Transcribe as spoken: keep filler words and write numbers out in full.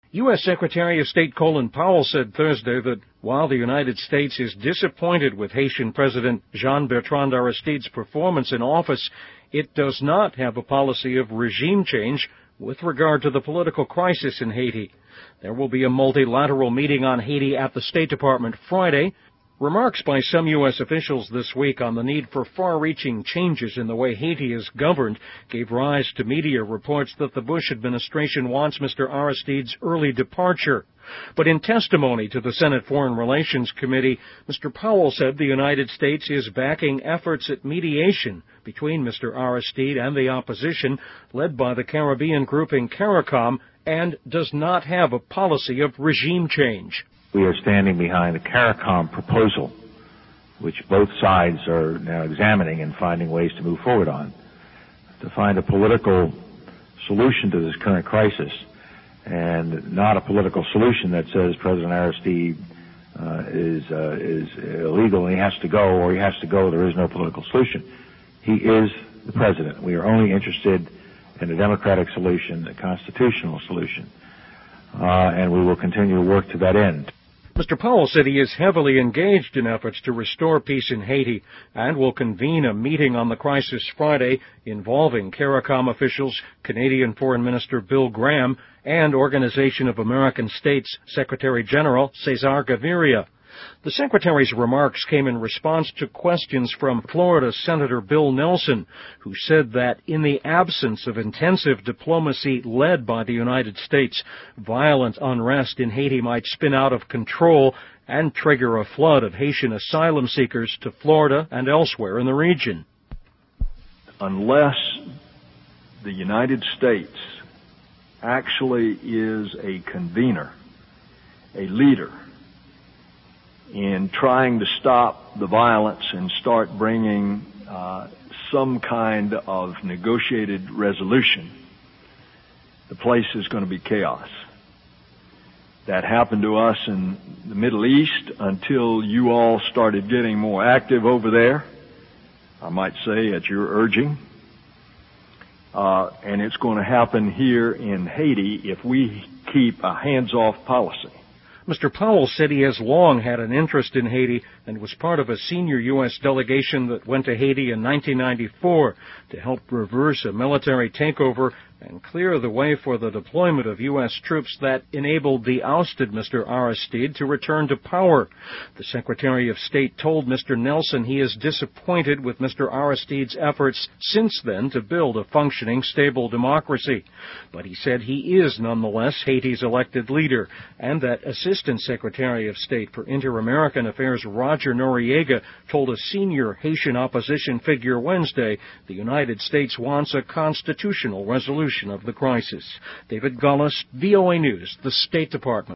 U S. Secretary of State Colin Powell said Thursday that while the United States is disappointed with Haitian President Jean-Bertrand Aristide's performance in office, it does not have a policy of regime change with regard to the political crisis in Haiti. There will be a multilateral meeting on Haiti at the State Department Friday. Remarks by some U S officials this week on the need for far-reaching changes in the way Haiti is governed gave rise to media reports that the Bush administration wants Mister Aristide's early departure. But in testimony to the Senate Foreign Relations Committee, Mister Powell said the United States is backing efforts at mediation between Mister Aristide and the opposition, led by the Caribbean grouping CARICOM, and does not have a policy of regime change. We are standing behind the CARICOM proposal, which both sides are now examining and finding ways to move forward on, to find a political solution to this current crisis, and not a political solution that says President Aristide uh, is uh, is illegal and he has to go, or he has to go, there is no political solution. He is the president. We are only interested in a democratic solution, a constitutional solution, uh, and we will continue to work to that end. Mister Powell said he is heavily engaged in efforts to restore peace in Haiti and will convene a meeting on the crisis Friday involving CARICOM officials, Canadian Foreign Minister Bill Graham, and Organization of American States Secretary General Cesar Gaviria. The Secretary's remarks came in response to questions from Florida Senator Bill Nelson, who said that in the absence of intensive diplomacy led by the United States, violent unrest in Haiti might spin out of control and trigger a flood of Haitian asylum seekers to Florida and elsewhere in the region. Unless the United States actually is a convener, a leader, in trying to stop the violence and start bringing uh, some kind of negotiated resolution, the place is going to be chaos. That happened to us in the Middle East until you all started getting more active over there, I might say at your urging. Uh, and it's going to happen here in Haiti if we keep a hands-off policy. Mister Powell said he has long had an interest in Haiti and was part of a senior U S delegation that went to Haiti in nineteen ninety-four to help reverse a military takeover and clear the way for the deployment of U S troops that enabled the ousted Mister Aristide to return to power. The Secretary of State told Mister Nelson he is disappointed with Mister Aristide's efforts since then to build a functioning, stable democracy. But he said he is nonetheless Haiti's elected leader, and that Assistant Secretary of State for Inter-American Affairs Roger Noriega told a senior Haitian opposition figure Wednesday the United States wants a constitutional resolution of the crisis. David Gullis, V O A News, the State Department.